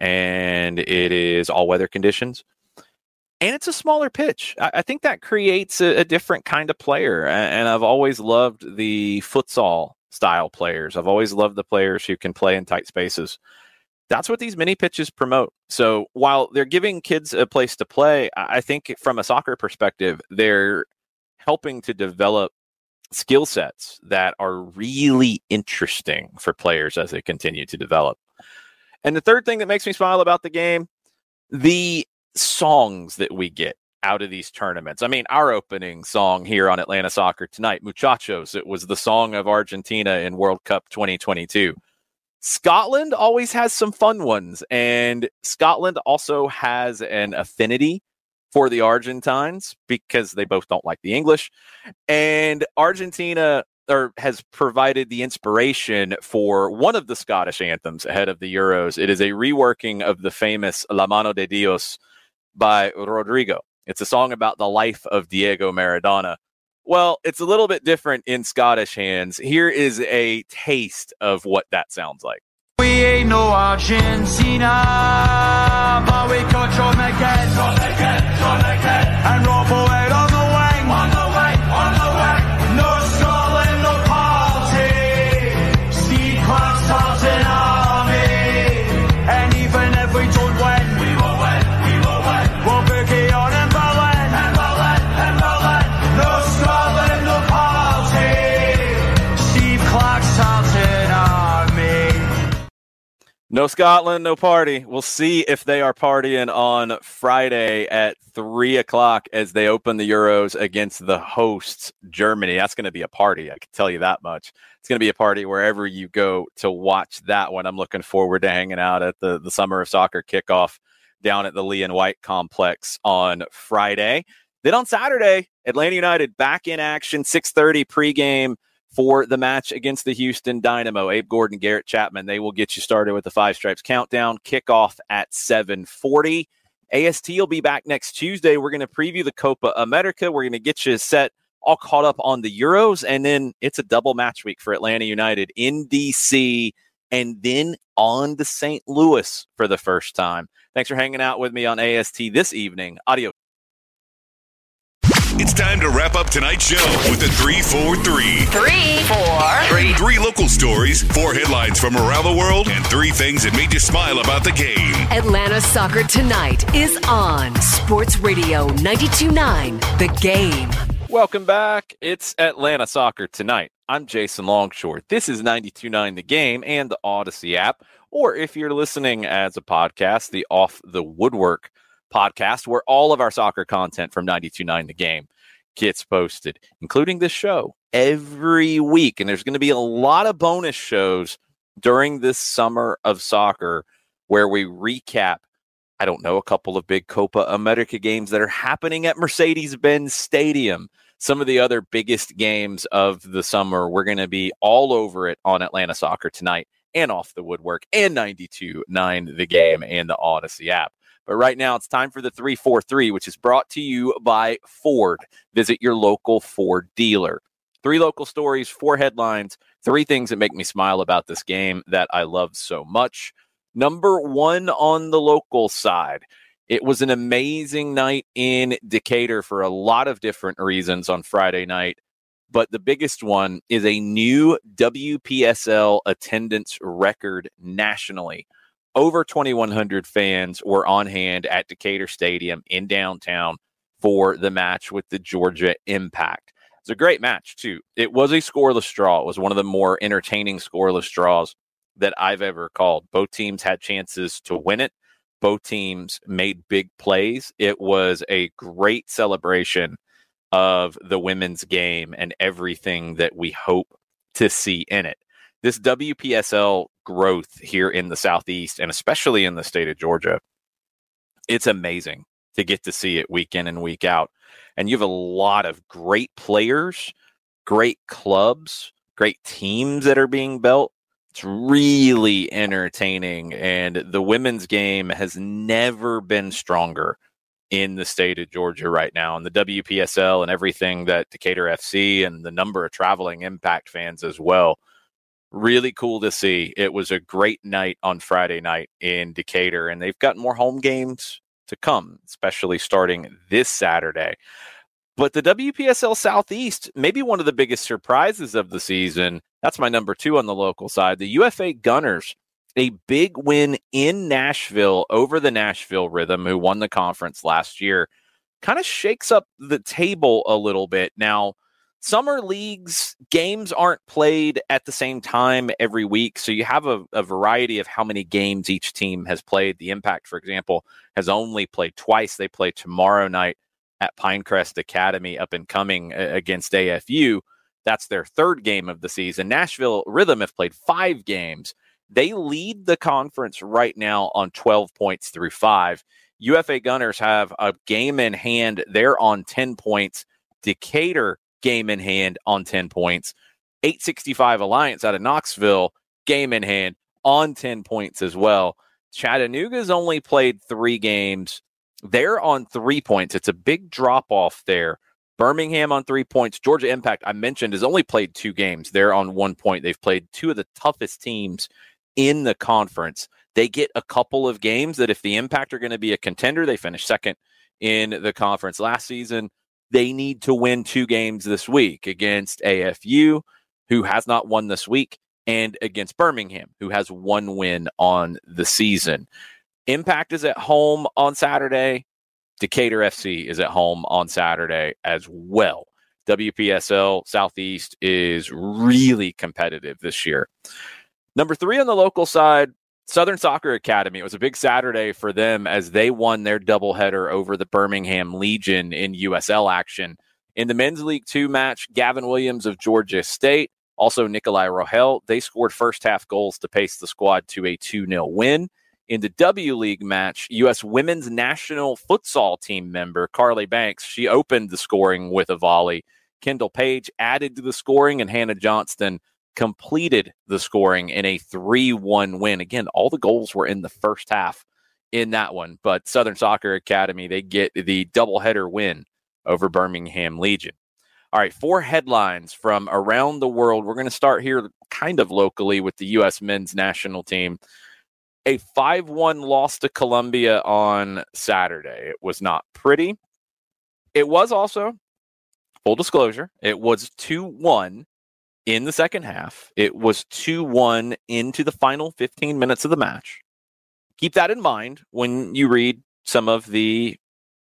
and it is all weather conditions, and it's a smaller pitch. I think that creates a different kind of player, and I've always loved the futsal style players. I've always loved the players who can play in tight spaces. That's what these mini pitches promote. So while they're giving kids a place to play, I think from a soccer perspective, they're helping to develop skill sets that are really interesting for players as they continue to develop. And the third thing that makes me smile about the game, the songs that we get out of these tournaments. I mean, our opening song here on Atlanta Soccer Tonight, Muchachos, it was the song of Argentina in World Cup 2022. Scotland always has some fun ones, and Scotland also has an affinity for the Argentines because they both don't like the English, and Argentina has provided the inspiration for one of the Scottish anthems ahead of the Euros. It is a reworking of the famous La Mano de Dios by Rodrigo. It's a song about the life of Diego Maradona. Well, it's a little bit different in Scottish hands. Here is a taste of what that sounds like. We ain't no Argentina, but we got John McGinn, and Rob Boyd on the wing, no Scotland, no party, Steve Clark's starting army, and even if we don't win, we will win, we'll boogie on in Berlin, no Scotland, no party, Steve Clark's starting army. No Scotland, no party. We'll see if they are partying on Friday at 3 o'clock as they open the Euros against the hosts, Germany. That's going to be a party, I can tell you that much. It's going to be a party wherever you go to watch that one. I'm looking forward to hanging out at the Summer of Soccer kickoff down at the Lee and White complex on Friday. Then on Saturday, Atlanta United back in action, 6:30 pregame for the match against the Houston Dynamo. Abe Gordon, Garrett Chapman, they will get you started with the Five Stripes countdown. Kickoff at 7:40. AST will be back next Tuesday. We're going to preview the Copa America. We're going to get you set all caught up on the Euros, and then it's a double match week for Atlanta United in D.C., and then on to St. Louis for the first time. Thanks for hanging out with me on AST this evening. Adios. It's time to wrap up tonight's show with the 3-4-3. 3-4-3. 3 local stories, 4 headlines from around the world, and 3 things that made you smile about the game. Atlanta Soccer Tonight is on Sports Radio 92.9 The Game. Welcome back. It's Atlanta Soccer Tonight. I'm Jason Longshore. This is 92.9 The Game and the Odyssey app, or if you're listening as a podcast, the Off the Woodwork podcast, where all of our soccer content from 92.9 The Game gets posted, including this show every week. And there's going to be a lot of bonus shows during this summer of soccer where we recap, I don't know, a couple of big Copa America games that are happening at Mercedes-Benz Stadium. Some of the other biggest games of the summer. We're going to be all over it on Atlanta Soccer Tonight and Off the Woodwork and 92.9 The Game and the Odyssey app. But right now, it's time for the 3-4-3, which is brought to you by Ford. Visit your local Ford dealer. 3 local stories, 4 headlines, 3 things that make me smile about this game that I love so much. Number 1 on the local side. It was an amazing night in Decatur for a lot of different reasons on Friday night. But the biggest one is a new WPSL attendance record nationally. Over 2,100 fans were on hand at Decatur Stadium in downtown for the match with the Georgia Impact. It's a great match, too. It was a scoreless draw. It was one of the more entertaining scoreless draws that I've ever called. Both teams had chances to win it. Both teams made big plays. It was a great celebration of the women's game and everything that we hope to see in it. This WPSL growth here in the Southeast, and especially in the state of Georgia, it's amazing to get to see it week in and week out. And you have a lot of great players, great clubs, great teams that are being built. It's really entertaining, and the women's game has never been stronger in the state of Georgia right now. And the WPSL and everything that Decatur FC and the number of traveling Impact fans as well. Really cool to see. It was a great night on Friday night in Decatur, and they've got more home games to come, especially starting this Saturday. But the WPSL Southeast, maybe one of the biggest surprises of the season, that's my number 2 on the local side. The UFA Gunners, a big win in Nashville over the Nashville Rhythm, who won the conference last year, kind of shakes up the table a little bit. Now, summer leagues games aren't played at the same time every week, so you have a variety of how many games each team has played. The Impact, for example, has only played twice. They play tomorrow night at Pinecrest Academy up and coming against AFU. That's their 3rd game of the season. Nashville Rhythm have played 5 games. They lead the conference right now on 12 points through 5. UFA Gunners have a game in hand. They're on 10 points. Decatur game in hand on 10 points. 865 Alliance out of Knoxville, game in hand on 10 points as well. Chattanooga's only played 3 games. They're on 3 points. It's a big drop off there. Birmingham on 3 points. Georgia Impact, I mentioned, has only played 2 games. They're on 1 point. They've played 2 of the toughest teams in the conference. They get a couple of games that if the Impact are going to be a contender, they finished 2nd in the conference last season. They need to win 2 games this week against AFU, who has not won this week, and against Birmingham, who has 1 win on the season. Impact is at home on Saturday. Decatur FC is at home on Saturday as well. WPSL Southeast is really competitive this year. Number 3 on the local side, Southern Soccer Academy, it was a big Saturday for them as they won their doubleheader over the Birmingham Legion in USL action. In the Men's League 2 match, Gavin Williams of Georgia State, also Nikolai Rohel, they scored first half goals to pace the squad to a 2-0 win. In the W League match, U.S. women's national futsal team member Carly Banks, she opened the scoring with a volley. Kendall Page added to the scoring, and Hannah Johnston completed the scoring in a 3-1 win. Again, all the goals were in the first half in that one, but Southern Soccer Academy, they get the doubleheader win over Birmingham Legion. All right, 4 headlines from around the world. We're going to start here kind of locally with the U.S. men's national team. A 5-1 loss to Colombia on Saturday. It was not pretty. It was also, full disclosure, it was 2-1 in the second half. It was 2-1 into the final 15 minutes of the match. Keep that in mind when you read some of the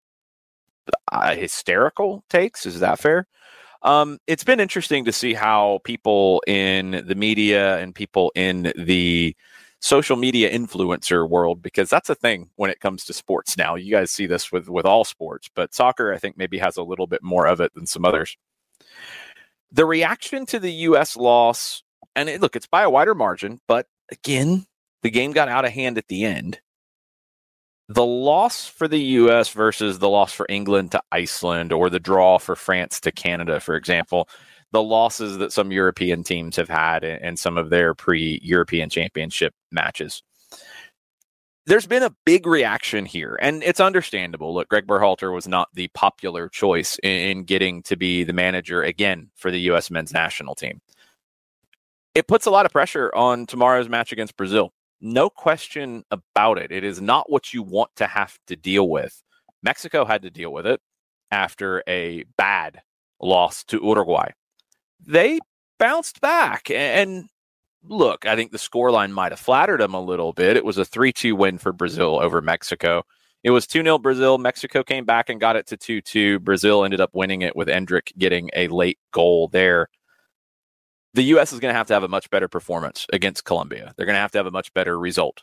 hysterical takes. Is that fair? It's been interesting to see how people in the media and people in the social media influencer world, because that's a thing when it comes to sports now. You guys see this with all sports, but soccer, I think, maybe has a little bit more of it than some others. The reaction to the U.S. loss, and look, it's by a wider margin, but again, the game got out of hand at the end. The loss for the U.S. versus the loss for England to Iceland, or the draw for France to Canada, for example, the losses that some European teams have had in some of their pre-European Championship matches. There's been a big reaction here, and it's understandable. Look, Greg Berhalter was not the popular choice in getting to be the manager again for the U.S. men's national team. It puts a lot of pressure on tomorrow's match against Brazil. No question about it. It is not what you want to have to deal with. Mexico had to deal with it after a bad loss to Uruguay. They bounced back. And look, I think the scoreline might have flattered them a little bit. It was a 3-2 win for Brazil over Mexico. It was 2-0 Brazil. Mexico came back and got it to 2-2. Brazil ended up winning it with Endrick getting a late goal there. The U.S. is going to have a much better performance against Colombia. They're going to have a much better result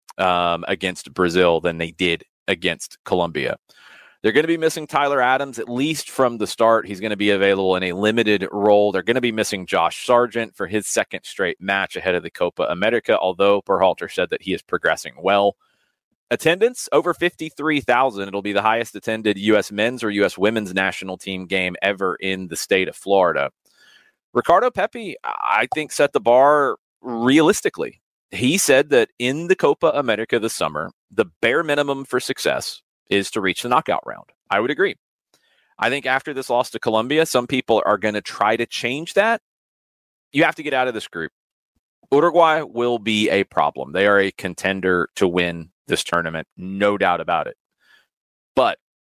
against Brazil than they did against Colombia. They're going to be missing Tyler Adams, at least from the start. He's going to be available in a limited role. They're going to be missing Josh Sargent for his second straight match ahead of the Copa America, although Berhalter said that he is progressing well. Attendance, over 53,000. It'll be the highest attended U.S. men's or U.S. women's national team game ever in the state of Florida. Ricardo Pepi, I think, set the bar realistically. He said that in the Copa America this summer, the bare minimum for success is to reach the knockout round. I would agree. I think after this loss to Colombia, some people are going to try to change that. You have to get out of this group. Uruguay will be a problem. They are a contender to win this tournament, no doubt about it. But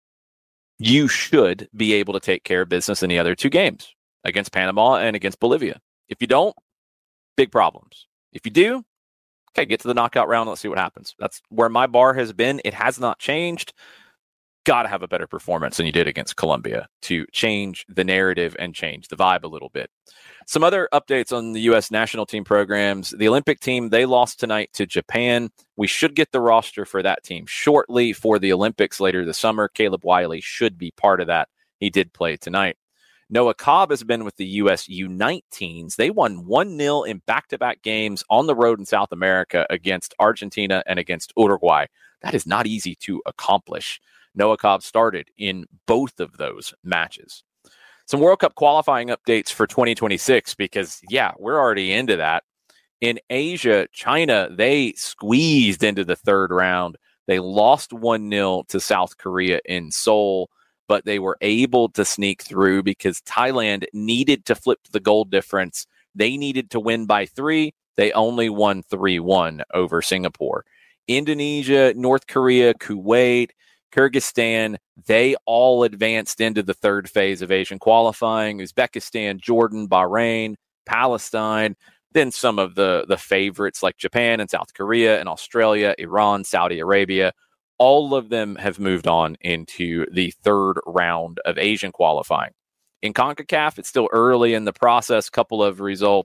you should be able to take care of business in the other 2 games, against Panama and against Bolivia. If you don't, big problems. If you do, okay, get to the knockout round. Let's see what happens. That's where my bar has been. It has not changed. Got to have a better performance than you did against Colombia to change the narrative and change the vibe a little bit. Some other updates on the U.S. national team programs. The Olympic team, they lost tonight to Japan. We should get the roster for that team shortly for the Olympics later this summer. Caleb Wiley should be part of that. He did play tonight. Noah Cobb has been with the U.S. U19s. They won 1-0 in back-to-back games on the road in South America against Argentina and against Uruguay. That is not easy to accomplish. Noah Cobb started in both of those matches. Some World Cup qualifying updates for 2026 because, we're already into that. In Asia, China, they squeezed into the third round. They lost 1-0 to South Korea in Seoul, but they were able to sneak through because Thailand needed to flip the goal difference. They needed to win by 3. They only won 3-1 over Singapore. Indonesia, North Korea, Kuwait, Kyrgyzstan, they all advanced into the third phase of Asian qualifying. Uzbekistan, Jordan, Bahrain, Palestine, then some of the favorites like Japan and South Korea and Australia, Iran, Saudi Arabia. All of them have moved on into the third round of Asian qualifying. In CONCACAF, it's still early in the process. Couple of results.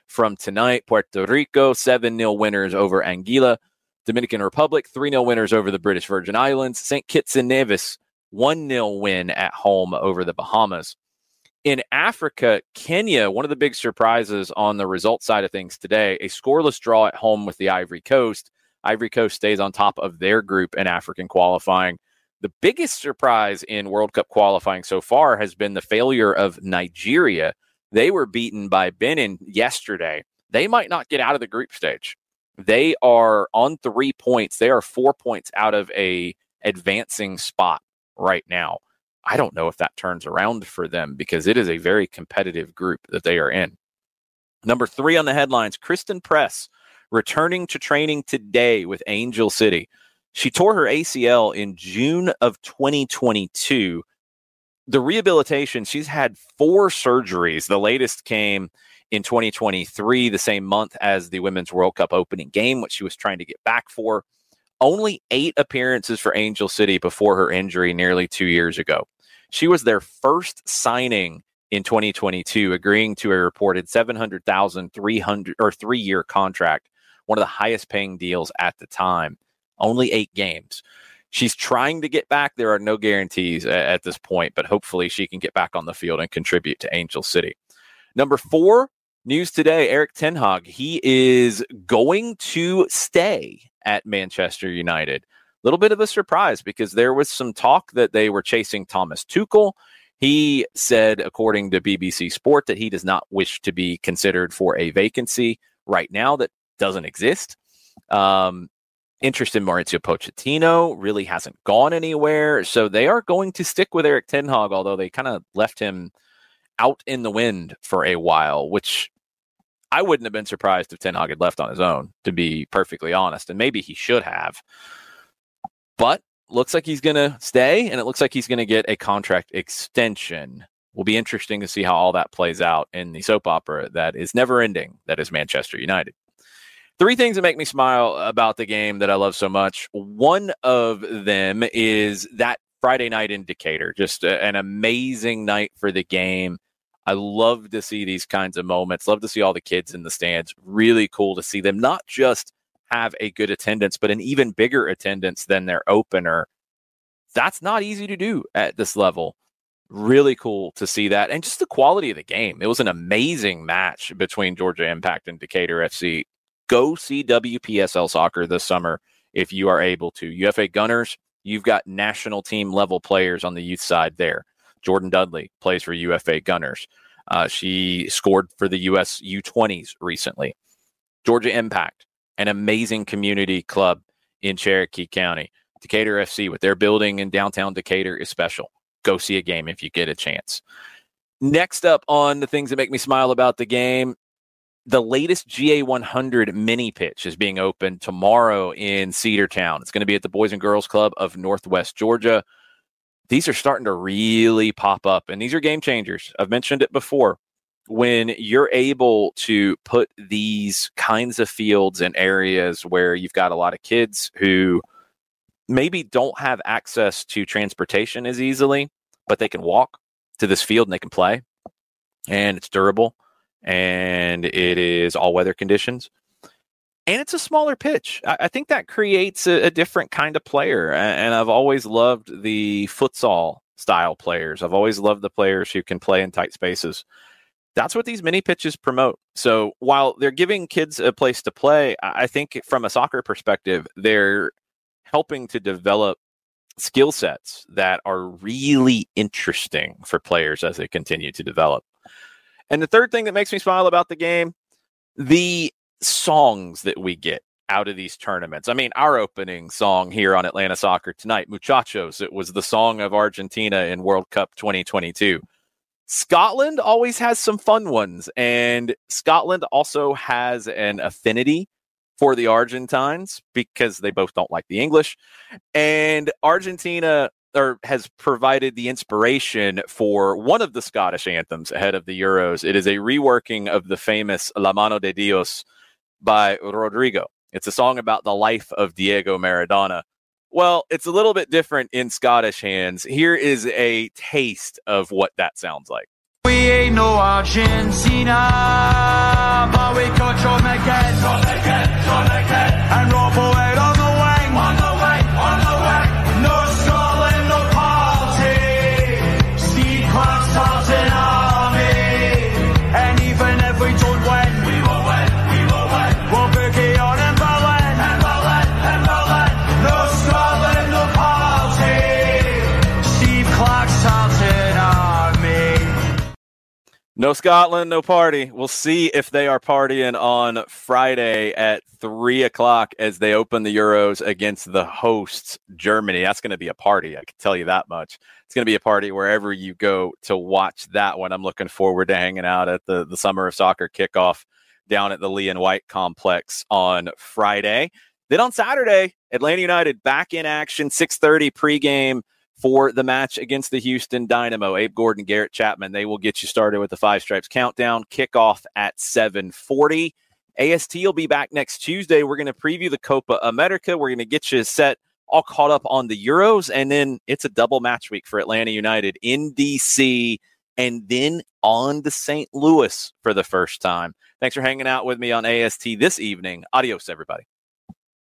from tonight. Puerto Rico, 7-0 winners over Anguilla. Dominican Republic, 3-0 winners over the British Virgin Islands. St. Kitts and Nevis, 1-0 win at home over the Bahamas. In Africa, Kenya, one of the big surprises on the result side of things today, a scoreless draw at home with the Ivory Coast. Ivory Coast stays on top of their group in African qualifying. The biggest surprise in World Cup qualifying so far has been the failure of Nigeria. They were beaten by Benin yesterday. They might not get out of the group stage. They are on 3 points. They are 4 points out of a advancing spot right now. I don't know if that turns around for them because it is a very competitive group that they are in. Number 3 on the headlines, Kristen Press returning to training today with Angel City. She tore her ACL in June of 2022. The rehabilitation, she's had 4 surgeries. The latest came in 2023, the same month as the Women's World Cup opening game, which she was trying to get back for. Only 8 appearances for Angel City before her injury nearly 2 years ago. She was their first signing in 2022, agreeing to a reported $700,000 3-year contract, one of the highest paying deals at the time. Only 8 games. She's trying to get back. There are no guarantees at this point, but hopefully she can get back on the field and contribute to Angel City. Number 4, news today, Erik ten Hag. He is going to stay at Manchester United. A little bit of a surprise because there was some talk that they were chasing Thomas Tuchel. He said, according to BBC Sport, that he does not wish to be considered for a vacancy right now that doesn't exist. Interest in Mauricio Pochettino really hasn't gone anywhere. So they are going to stick with Erik ten Hag, although they kind of left him out in the wind for a while, which I wouldn't have been surprised if ten Hag had left on his own, to be perfectly honest. And maybe he should have. But looks like he's going to stay, and it looks like he's going to get a contract extension. Will be interesting to see how all that plays out in the soap opera that is never ending, that is Manchester United. 3 things that make me smile about the game that I love so much. One of them is that Friday night indicator, just an amazing night for the game. I love to see these kinds of moments, love to see all the kids in the stands. Really cool to see them not just have a good attendance, but an even bigger attendance than their opener. That's not easy to do at this level. Really cool to see that. And just the quality of the game. It was an amazing match between Georgia Impact and Decatur FC. Go see WPSL soccer this summer if you are able to. UFA Gunners, you've got national team level players on the youth side there. Jordan Dudley plays for UFA Gunners. She scored for the US U20s recently. Georgia Impact, an amazing community club in Cherokee County. Decatur FC, with their building in downtown Decatur, is special. Go see a game if you get a chance. Next up on the things that make me smile about the game, the latest GA100 mini pitch is being opened tomorrow in Cedartown. It's going to be at the Boys and Girls Club of Northwest Georgia. These are starting to really pop up, and these are game changers. I've mentioned it before. When you're able to put these kinds of fields in areas where you've got a lot of kids who maybe don't have access to transportation as easily, but they can walk to this field and they can play, and it's durable, and it is all weather conditions, and it's a smaller pitch. I think that creates a different kind of player. And I've always loved the futsal style players. I've always loved the players who can play in tight spaces. That's what these mini pitches promote. So while they're giving kids a place to play, I think from a soccer perspective, they're helping to develop skill sets that are really interesting for players as they continue to develop. And the third thing that makes me smile about the game, the songs that we get out of these tournaments. I mean, our opening song here on Atlanta Soccer Tonight, Muchachos, it was the song of Argentina in World Cup 2022. Scotland always has some fun ones, and Scotland also has an affinity for the Argentines because they both don't like the English. And Argentina has provided the inspiration for one of the Scottish anthems ahead of the Euros. It is a reworking of the famous La Mano de Dios by Rodrigo. It's a song about the life of Diego Maradona. Well, it's a little bit different in Scottish hands. Here is a taste of what that sounds like. We We ain't no Argentina, but we could try again, and rob away on the wing, no Scotland, no party, Steve Clark's starting army, and even if we don't win, we'll boogie on in Berlin, no Scotland, no party, Steve Clark's starting army. No Scotland, no party. We'll see if they are partying on Friday at 3:00 as they open the Euros against the hosts, Germany. That's going to be a party. I can tell you that much. It's going to be a party wherever you go to watch that one. I'm looking forward to hanging out at the Summer of Soccer kickoff down at the Lee and White complex on Friday. Then on Saturday, Atlanta United back in action, 6:30 pregame for the match against the Houston Dynamo. Abe Gordon, Garrett Chapman, they will get you started with the Five Stripes countdown. Kickoff at 7:40. AST will be back next Tuesday. We're going to preview the Copa America. We're going to get you set all caught up on the Euros, and then it's a double match week for Atlanta United in DC and then on to St. Louis for the first time. Thanks for hanging out with me on AST this evening. Adios, everybody.